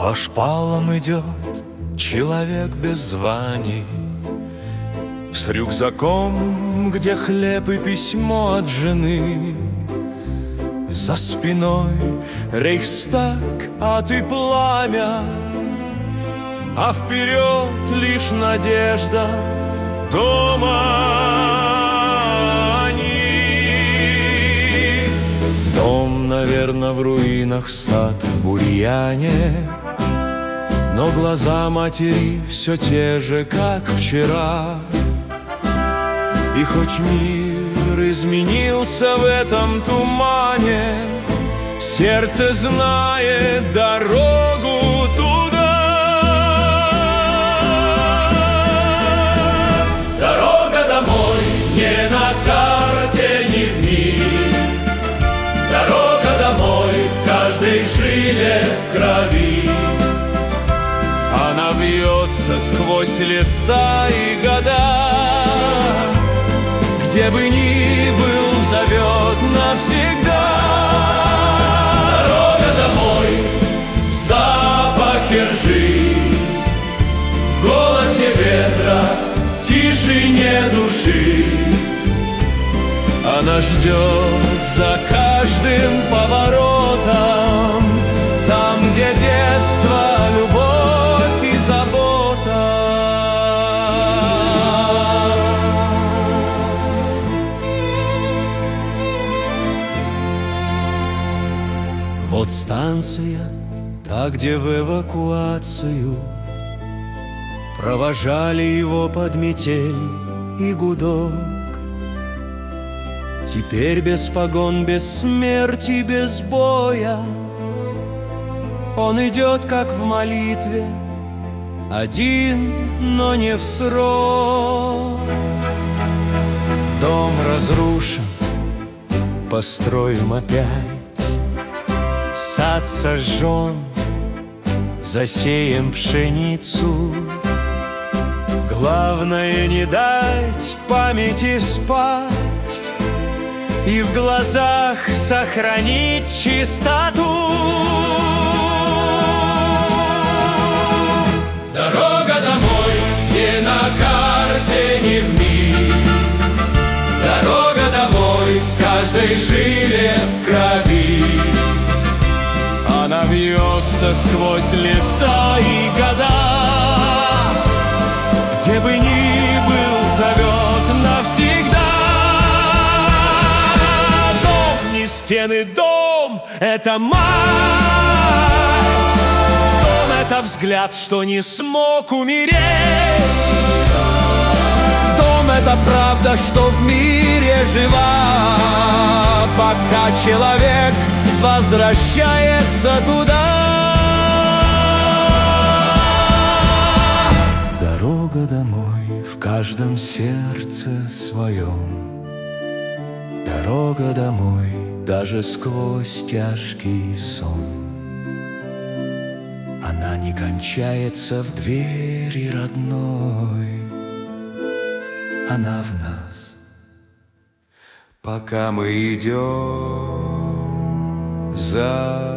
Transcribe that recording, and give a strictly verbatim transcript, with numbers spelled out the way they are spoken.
По шпалам идет человек без званий, с рюкзаком, где хлеб и письмо от жены. За спиной Рейхстаг, ад и пламя, а вперед лишь надежда дома они. Дом, наверно, в руинах, сад в бурьяне, но глаза матери все те же, как вчера. И хоть мир изменился в этом тумане, сердце знает дорогу туда. Дорога домой не на карте, не в мире. Дорога домой в каждой жиле, в крови. Она вьется сквозь леса и года, где бы ни был, зовет навсегда. Дорога домой в запахе ржи, в голосе ветра, в тишине души. Она ждет за каждым поворотом, там, где детство, любовь и забота. Вот станция, та, где в эвакуацию провожали его под метель и гудок. Теперь без погон, без смерти, без боя он идет, как в молитве, один, но не в срок. Дом разрушен, построим опять. Сад сожжен, засеем пшеницу. Главное не дать памяти спать и в глазах сохранить чистоту. Дорога домой не на карте, не в мире. Дорога домой в каждой жиле, в крови. Она вьется сквозь леса и года, где бы ни был, зовет навсегда. Дом, не стены, дом — это мать. Дом — это взгляд, что не смог умереть. Дом — это правда, что в мире жива, пока человек возвращается туда. Дорога домой в каждом сердце своем. Дорога домой даже сквозь тяжкий сон. Она не кончается в двери родной. Она в нас, пока мы идем за